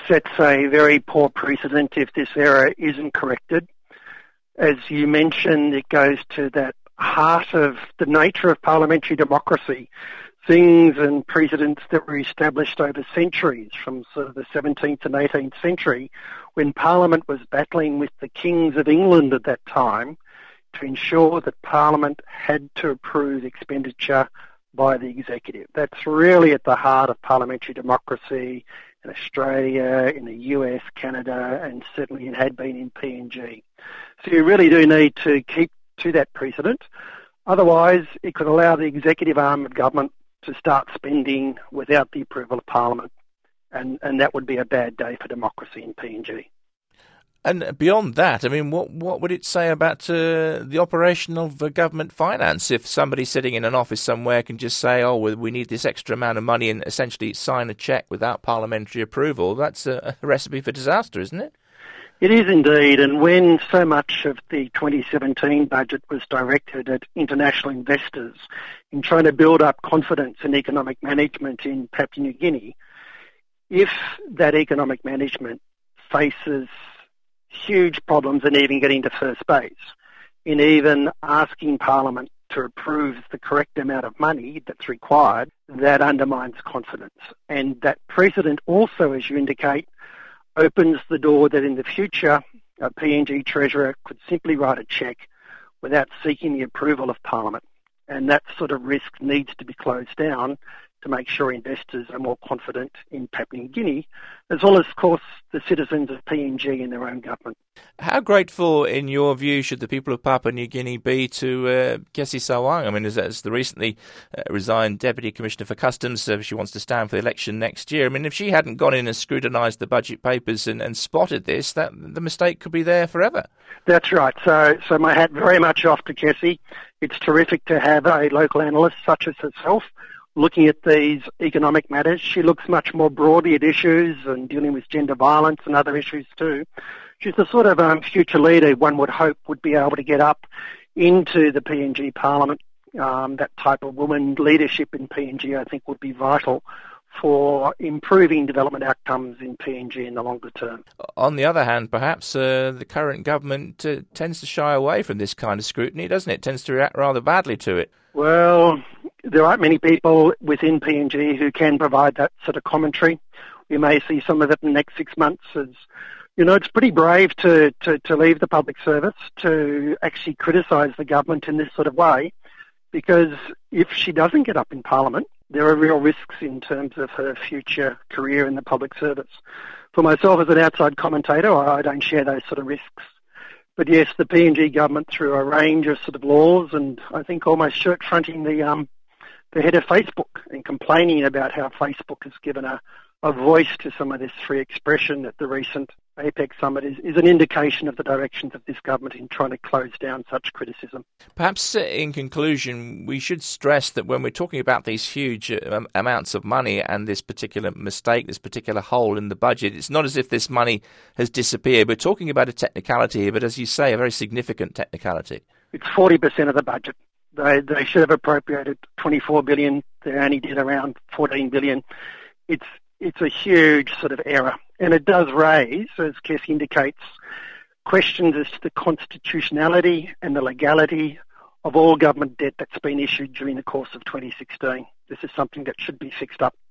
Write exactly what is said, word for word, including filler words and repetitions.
sets a very poor precedent if this error isn't corrected. As you mentioned, it goes to that heart of the nature of parliamentary democracy, things and precedents that were established over centuries, from sort of the seventeenth and eighteenth century, when Parliament was battling with the kings of England at that time to ensure that Parliament had to approve expenditure by the executive. That's really at the heart of parliamentary democracy in Australia, in the U S, Canada, and certainly it had been in P N G. So you really do need to keep to that precedent. Otherwise, it could allow the executive arm of government to start spending without the approval of Parliament, and, and that would be a bad day for democracy in P N G. And beyond that, I mean, what what would it say about uh, the operation of uh, government finance if somebody sitting in an office somewhere can just say, oh, well, we need this extra amount of money and essentially sign a cheque without parliamentary approval? That's a, a recipe for disaster, isn't it? It is indeed, and when so much of the twenty seventeen budget was directed at international investors in trying to build up confidence in economic management in Papua New Guinea, if that economic management faces huge problems in even getting to first base, in even asking Parliament to approve the correct amount of money that's required, that undermines confidence. And that precedent also, as you indicate, opens the door that in the future a P N G Treasurer could simply write a cheque without seeking the approval of Parliament. And that sort of risk needs to be closed down to make sure investors are more confident in Papua New Guinea, as well as, of course, the citizens of P N G in their own government. How grateful, in your view, should the people of Papua New Guinea be to uh, Kessie Sarwang? I mean, as, as the recently uh, resigned Deputy Commissioner for Customs, uh, she wants to stand for the election next year. I mean, if she hadn't gone in and scrutinised the budget papers and, and spotted this, that the mistake could be there forever. That's right. So, so my hat very much off to Kessie. It's terrific to have a local analyst such as herself looking at these economic matters. She looks much more broadly at issues and dealing with gender violence and other issues too. She's the sort of um, future leader one would hope would be able to get up into the P N G Parliament. Um, that type of woman leadership in P N G, I think, would be vital for improving development outcomes in P N G in the longer term. On the other hand, perhaps uh, the current government uh, tends to shy away from this kind of scrutiny, doesn't it? It tends to react rather badly to it. Well, there aren't many people within P N G who can provide that sort of commentary. We may see some of it in the next six months. As you know, it's pretty brave to, to, to leave the public service to actually criticise the government in this sort of way, because if she doesn't get up in Parliament, there are real risks in terms of her future career in the public service. For myself as an outside commentator, I don't share those sort of risks. But yes, the P N G government, through a range of sort of laws, and I think almost shirt-fronting the um, the head of Facebook and complaining about how Facebook has given a, a voice to some of this free expression at the recent APEC summit is, is an indication of the directions of this government in trying to close down such criticism. Perhaps uh, in conclusion, we should stress that when we're talking about these huge um, amounts of money and this particular mistake, this particular hole in the budget, it's not as if this money has disappeared. We're talking about a technicality here, but as you say, a very significant technicality. It's forty percent of the budget. They they should have appropriated twenty-four billion dollars. They only did around fourteen billion dollars. It's It's a huge sort of error. And it does raise, as Kessie indicates, questions as to the constitutionality and the legality of all government debt that's been issued during the course of twenty sixteen. This is something that should be fixed up.